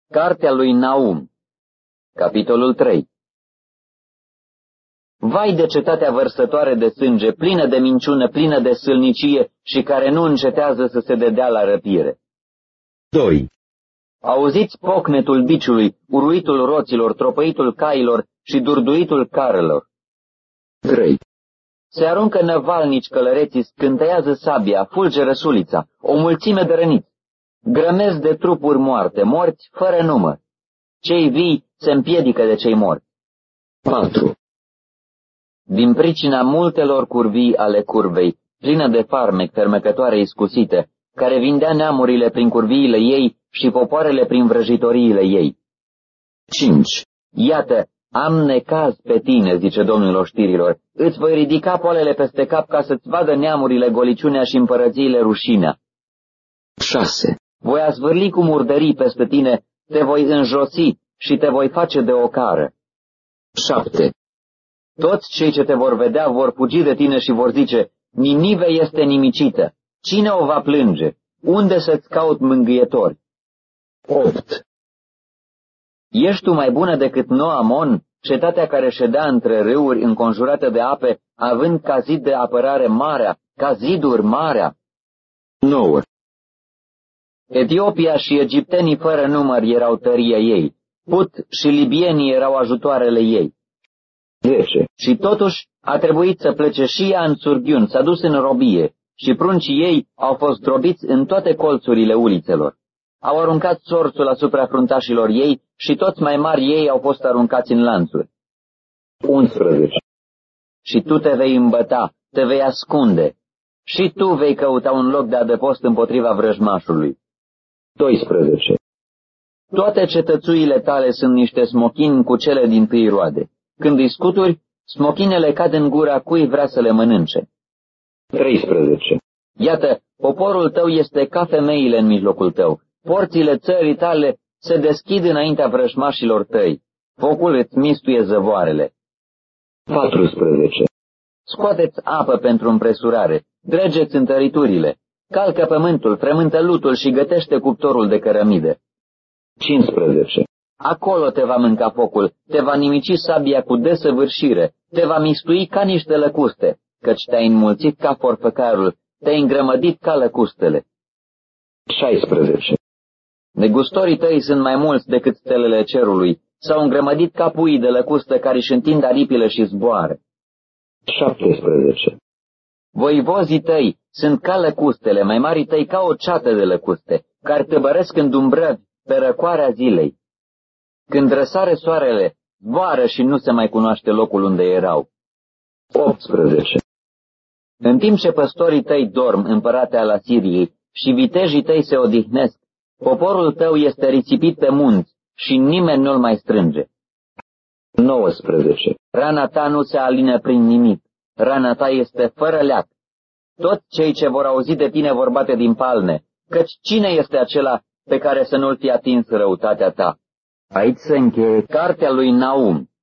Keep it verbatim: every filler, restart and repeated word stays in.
Cartea lui Naum, capitolul trei. Vai de cetatea vărsătoare de sânge, plină de minciună, plină de sâlnicie și care nu încetează să se dedea la răpire. doi. Auziți pocnetul biciului, uruitul roților, tropăitul cailor și durduitul carelor. trei. Se aruncă năvalnici călăreții, scânteiază sabia, fulge răsulița, o mulțime de răniți. Grămezi de trupuri moarte, morți fără număr. Cei vii se împiedică de cei morți. patru. Din pricina multelor curvii ale curvei, plină de farmec, fermecătoare iscusite, care vindea neamurile prin curviile ei și popoarele prin vrăjitoriile ei. cinci. Iată, am necaz pe tine, zice Domnul oștirilor, îți voi ridica poalele peste cap ca să-ți vadă neamurile goliciunea și împărățiile rușinea. șase. Voi azvârli cu murdării peste tine, te voi înjosi și te voi face de ocară. șapte. Toți cei ce te vor vedea vor fugi de tine și vor zice, Ninive este nimicită, cine o va plânge? Unde să-ți caut mângâietori? opt. Ești tu mai bună decât Noamon, cetatea care ședea între râuri înconjurată de ape, având ca zid de apărare marea, ca ziduri marea? nouă. Etiopia și egiptenii fără număr erau tăria ei, Put și libienii erau ajutoarele ei. zece. Și totuși a trebuit să plece și ea în surghiun, s-a dus în robie, și pruncii ei au fost drobiți în toate colțurile ulițelor. Au aruncat sorțul asupra fruntașilor ei și toți mai mari ei au fost aruncați în lanțuri. unsprezece. Și tu te vei îmbăta, te vei ascunde, și tu vei căuta un loc de adăpost împotriva vrăjmașului. doisprezece. Toate cetățuile tale sunt niște smochini cu cele din tâi roade. Când îi scuturi, smochinele cad în gura cui vrea să le mănânce. treisprezece. Iată, poporul tău este ca femeile în mijlocul tău. Porțile țării tale se deschid înaintea vrăjmașilor tăi. Focul îți mistuie zăvoarele. patrusprezece. Scoateți apă pentru împresurare, dregeți întăriturile, calcă pământul, frământă lutul și gătește cuptorul de cărămidă. cincisprezece. Acolo te va mânca focul, te va nimici sabia cu desăvârșire, te va mistui ca niște lăcuste, căci te-ai înmulțit ca forfăcarul, te-ai îngrămădit ca lăcustele. șaisprezece. Negustorii tăi sunt mai mulți decât stelele cerului, s-au îngrămădit ca puii de lăcustă care își întind aripile și zboară. șaptesprezece. Voivozii tăi sunt ca lăcustele, mai mari tăi ca o ceată de lăcuste, care tăbăresc în dumbrăvi pe răcoarea zilei. Când răsare soarele, zboară și nu se mai cunoaște locul unde erau. optsprezece. În timp ce păstorii tăi dorm, împărate al Asiriei, și vitejii tăi se odihnesc, poporul tău este risipit pe munți și nimeni nu-l mai strânge. nouăsprezece. Rana ta nu se alină prin nimic, rana ta este fără leac. Toți cei ce vor auzi de tine vor bate din palme, căci cine este acela pe care să nu-l fi atins răutatea ta? Aici se încheie cartea lui Naum.